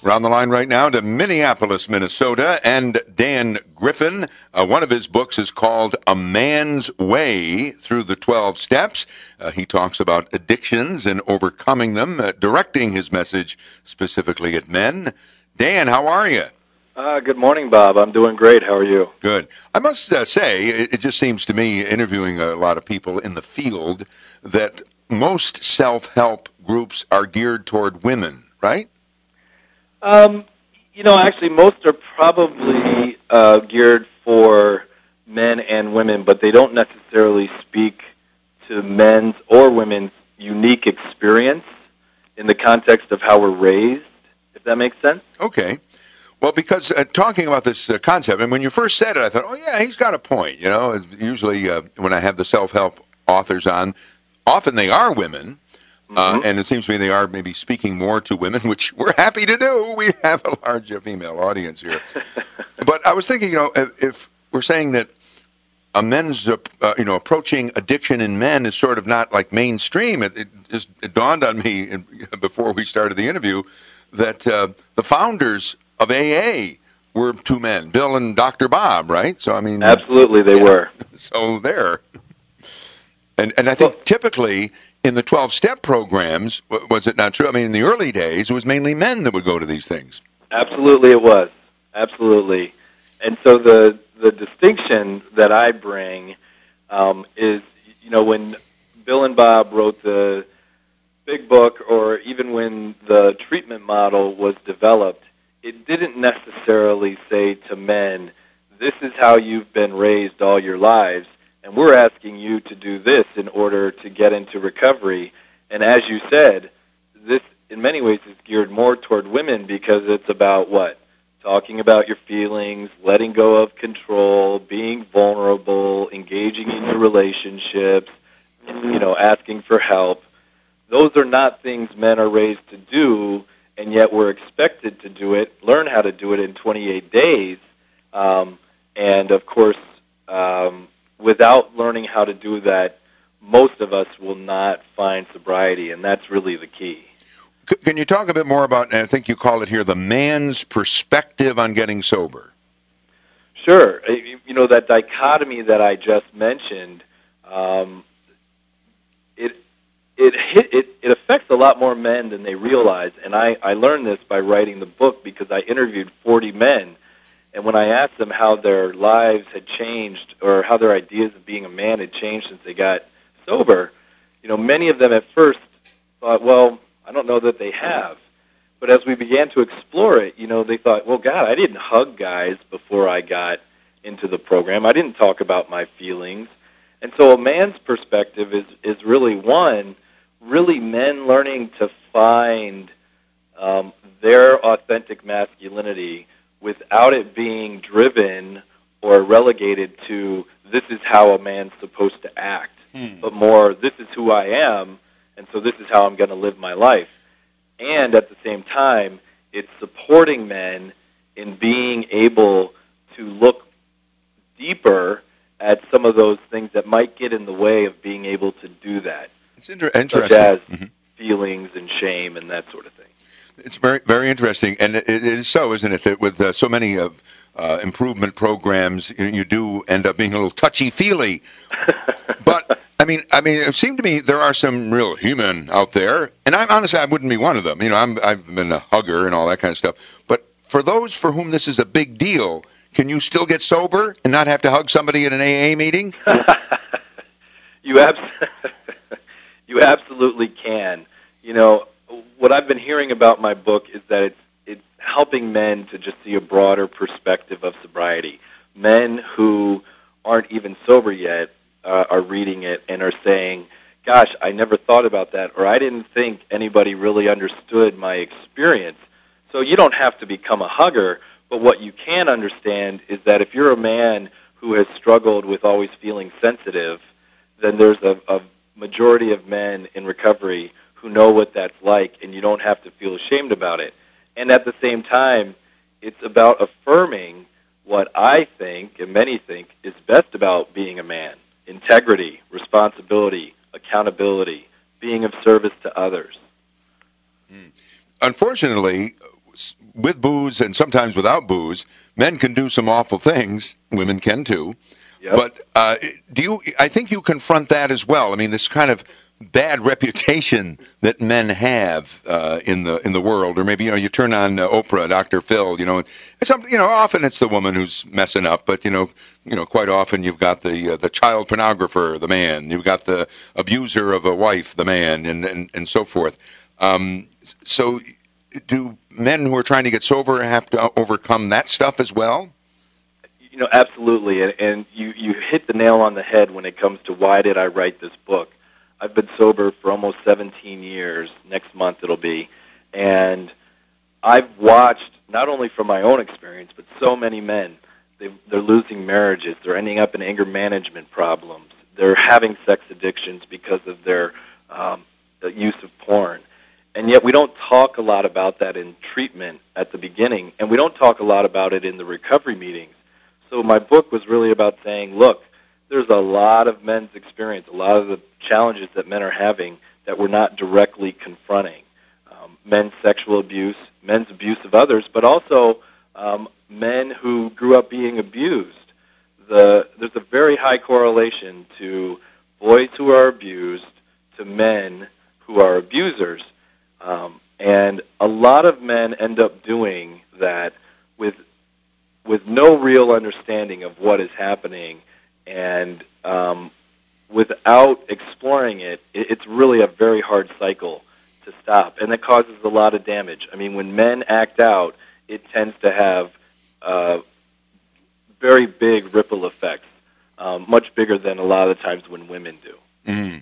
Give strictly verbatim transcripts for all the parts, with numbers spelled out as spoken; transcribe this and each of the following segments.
We're on the line right now to Minneapolis, Minnesota, and Dan Griffin. Uh, one of his books is called A Man's Way Through the twelve Steps. Uh, he talks about addictions and overcoming them, uh, directing his message specifically at men. Dan, how are you? Uh, good morning, Bob. I'm doing great. How are you? Good. I must uh, say, it, it just seems to me, interviewing a lot of people in the field, that most self-help groups are geared toward women, right? Um, you know, actually, most are probably uh, geared for men and women, but they don't necessarily speak to men's or women's unique experience in the context of how we're raised, if that makes sense. Okay. Well, because uh, talking about this uh, concept, and when you first said it, I thought, oh, yeah, he's got a point. You know, usually uh, when I have the self-help authors on, often they are women. Uh, Mm-hmm. and it seems to me they are maybe speaking more to women, which we're happy to do. We have a large female audience here. But I was thinking, you know, if, if we're saying that a men's, uh, you know, approaching addiction in men is sort of not like mainstream, it, it just it dawned on me in, before we started the interview that uh, the founders of A A were two men, Bill and Doctor Bob, right? So, I mean... Absolutely, they yeah. were. So there. And and I think Well, typically in the twelve-step programs, was it not true? I mean, in the early days, it was mainly men that would go to these things. absolutely it was. Absolutely. And so the, the distinction that I bring um, is, you know, when Bill and Bob wrote the big book, or even when the treatment model was developed, it didn't necessarily say to men, this is how you've been raised all your lives, and we're asking you to do this in order to get into recovery. And as you said, this in many ways is geared more toward women because it's about what? Talking about your feelings, letting go of control, being vulnerable, engaging in your relationships, you know, asking for help. Those are not things men are raised to do, and yet we're expected to do it, learn how to do it in twenty-eight days. Um, and, of course, um, without learning how to do that, most of us will not find sobriety, and that's really the key. C- can you talk a bit more about, I think you call it here, the man's perspective on getting sober? Sure. Uh, You you know, that dichotomy that I just mentioned, um, it it, hit, it it affects a lot more men than they realize. And I, I learned this by writing the book because I interviewed forty men. And when I asked them how their lives had changed or how their ideas of being a man had changed since they got sober, you know, many of them at first thought, well, I don't know that they have. But as we began to explore it, you know, they thought, well, God, I didn't hug guys before I got into the program. I didn't talk about my feelings. And so a man's perspective is, is really one, really men learning to find um, their authentic masculinity without it being driven or relegated to this is how a man's supposed to act, hmm. but more this is who I am, and so this is how I'm going to live my life. And at the same time, it's supporting men in being able to look deeper at some of those things that might get in the way of being able to do that. It's inter- interesting. Such as mm-hmm. feelings and shame and that sort of thing. It's very, very interesting, and it, it is so, isn't it, that with uh, so many of uh, improvement programs, you, you do end up being a little touchy-feely. But I mean, I mean, it seemed to me there are some real human out there, and I'm honestly, I wouldn't be one of them. You know, I'm, I've been a hugger and all that kind of stuff. But for those for whom this is a big deal, can you still get sober and not have to hug somebody at an A A meeting? you abs- you absolutely can. You know, what I've been hearing about my book is that it's it's helping men to just see a broader perspective of sobriety. Men who aren't even sober yet uh, are reading it and are saying, gosh, I never thought about that, or I didn't think anybody really understood my experience. So you don't have to become a hugger, but what you can understand is that if you're a man who has struggled with always feeling sensitive, then there's a, a majority of men in recovery who know what that's like, and you don't have to feel ashamed about it. And at the same time, it's about affirming what I think, and many think, is best about being a man. Integrity, responsibility, accountability, being of service to others. Mm. Unfortunately, s- with booze and sometimes without booze, men can do some awful things. Women can too. Yep. But uh, do you? I think you confront that as well. I mean, this kind of bad reputation that men have uh, in the in the world, or maybe you know, you turn on uh, Oprah, Doctor Phil, you know, and some, you know, often it's the woman who's messing up, but you know, you know, quite often you've got the uh, the child pornographer, the man, you've got the abuser of a wife, the man, and and, and so forth. Um, so, do men who are trying to get sober have to overcome that stuff as well? You know, absolutely, and, and you, you hit the nail on the head when it comes to why did I write this book. I've been sober for almost seventeen years. Next month it'll be. And I've watched, not only from my own experience, but so many men. They've, they're losing marriages. They're ending up in anger management problems. They're having sex addictions because of their um, the use of porn. And yet we don't talk a lot about that in treatment at the beginning, and we don't talk a lot about it in the recovery meetings. So my book was really about saying, look, there's a lot of men's experience, a lot of the challenges that men are having that we're not directly confronting. Um, men's sexual abuse, men's abuse of others, but also um, men who grew up being abused. The, there's a very high correlation to boys who are abused to men who are abusers. Um, and a lot of men end up doing that with with no real understanding of what is happening, and um, without exploring it, it, it's really a very hard cycle to stop, and it causes a lot of damage. I mean, when men act out, it tends to have uh, very big ripple effects, um, much bigger than a lot of the times when women do. Mm-hmm.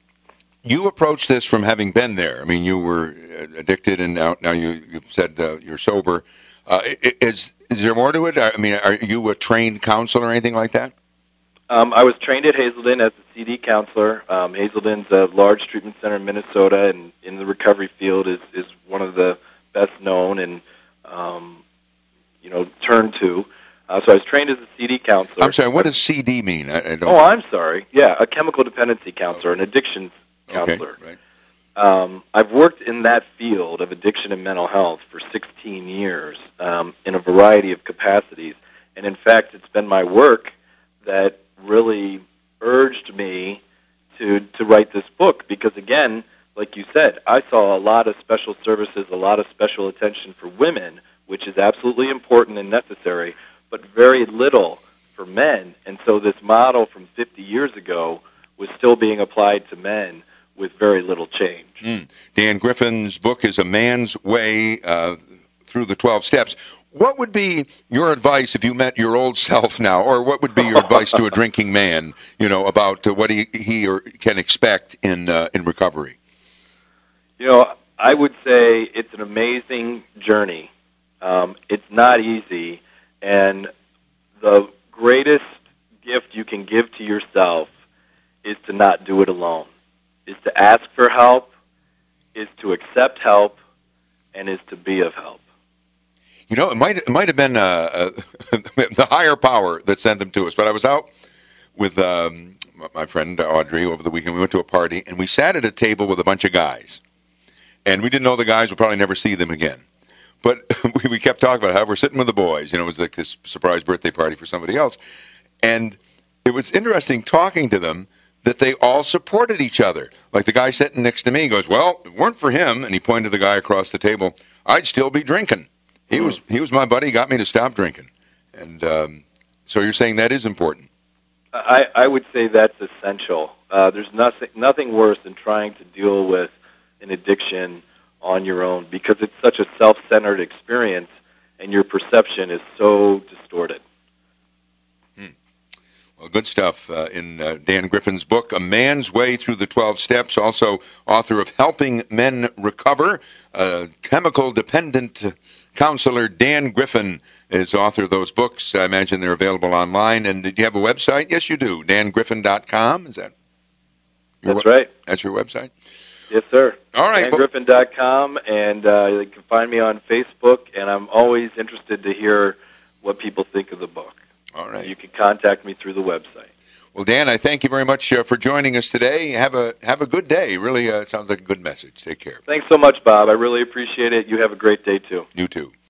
You approached this from having been there. I mean, you were addicted, and now, now you, you've said uh, you're sober. Uh, is is there more to it? I mean, are you a trained counselor or anything like that? Um, I was trained at Hazelden as a C D counselor. Um, Hazelden's a large treatment center in Minnesota, and in the recovery field is, is one of the best known and um, you know turned to. Uh, so I was trained as a C D counselor. I'm sorry. What does C D mean? I, I don't oh, I'm sorry. Yeah, a chemical dependency counselor, an addictions counselor. Okay, right. Um, I've worked in that field of addiction and mental health for sixteen years um, in a variety of capacities. And in fact, it's been my work that really urged me to, to write this book because, again, like you said, I saw a lot of special services, a lot of special attention for women, which is absolutely important and necessary, but very little for men. And so this model from fifty years ago was still being applied to men with very little change. Mm. Dan Griffin's book is A Man's Way uh, Through the twelve Steps. What would be your advice if you met your old self now, or what would be your advice to a drinking man, you know, about uh, what he, he or can expect in uh, in recovery? You know, I would say it's an amazing journey. Um, it's not easy, and the greatest gift you can give to yourself is to not do it alone. Is to ask for help, is to accept help, and is to be of help. You know, it might it might have been uh, uh, the higher power that sent them to us. But I was out with um, my friend Audrey over the weekend. We went to a party, and we sat at a table with a bunch of guys. And we didn't know the guys would probably never see them again. But we, we kept talking about how we're sitting with the boys. You know, it was like this surprise birthday party for somebody else. And it was interesting talking to them that they all supported each other. Like the guy sitting next to me goes, well, if it weren't for him, and he pointed to the guy across the table, I'd still be drinking. He mm. was he was my buddy, got me to stop drinking. And um, so you're saying that is important? I, I would say that's essential. Uh, there's nothing nothing worse than trying to deal with an addiction on your own because it's such a self-centered experience and your perception is so distorted. Well, good stuff uh, in uh, Dan Griffin's book, A Man's Way Through the twelve Steps, also author of Helping Men Recover. Uh, chemical-dependent counselor Dan Griffin is author of those books. I imagine they're available online. And do you have a website? Yes, you do. dan griffin dot com. Is that your That's right. That's your website? Yes, sir. All right. dan griffin dot com, and uh, you can find me on Facebook, and I'm always interested to hear what people think of the book. All right. You can contact me through the website. Well, Dan, I thank you very much uh, for joining us today. Have a have a good day. Really uh, sounds like a good message. Take care. Thanks so much, Bob. I really appreciate it. You have a great day, too. You too.